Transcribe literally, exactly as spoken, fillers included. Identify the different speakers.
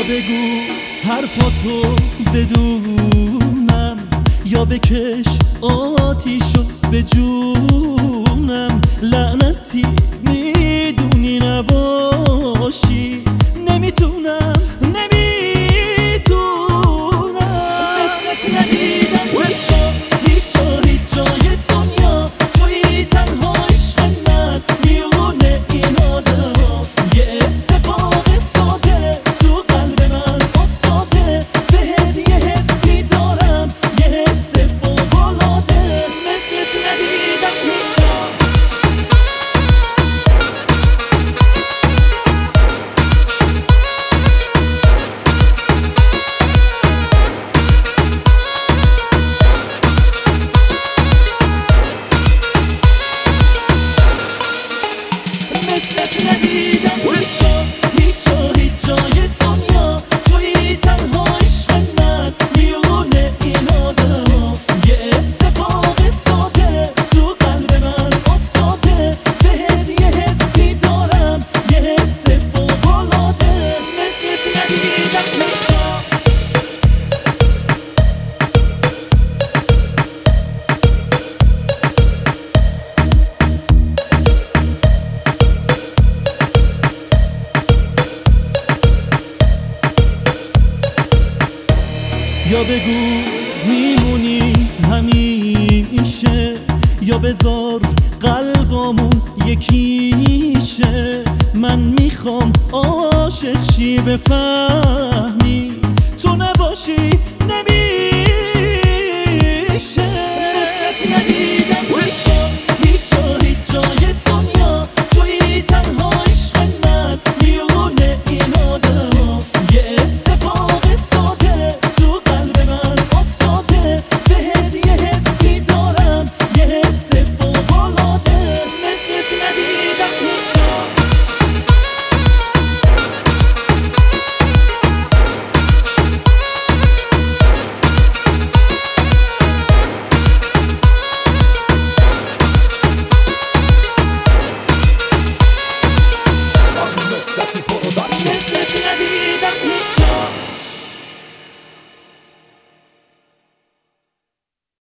Speaker 1: بگو حرفاتو بدونم، یا بکش آتیشو به جونم. لعنتی میدونی نباشی، نمیتونم نمیتونم مثلت ندیدم هیچ جا هیچ جا هیچ جای دنیا. توی تنها عشق من میونه این آدما. یه اتفاق ساده تو قلب من افتاده، بهت یه حسی دارم، یه حس فوق‌العاده. مثلت ندیدم هیچ جا. مثلت ندیدم هیچ جا هیچ جا هیچ جای دنیا. توی تنها عشق من میونه این آدما. یه اتفاق ساده تو قلب من افتاده، بهت یه حسی دارم، یه حس فوق‌العاده. مثلت ندیدم هیچ جا. یا بگو میمونی همیشه، یا بذار قلبامون یکیشه. من میخوام عاشق شی بفهمی، تو نباشی نمی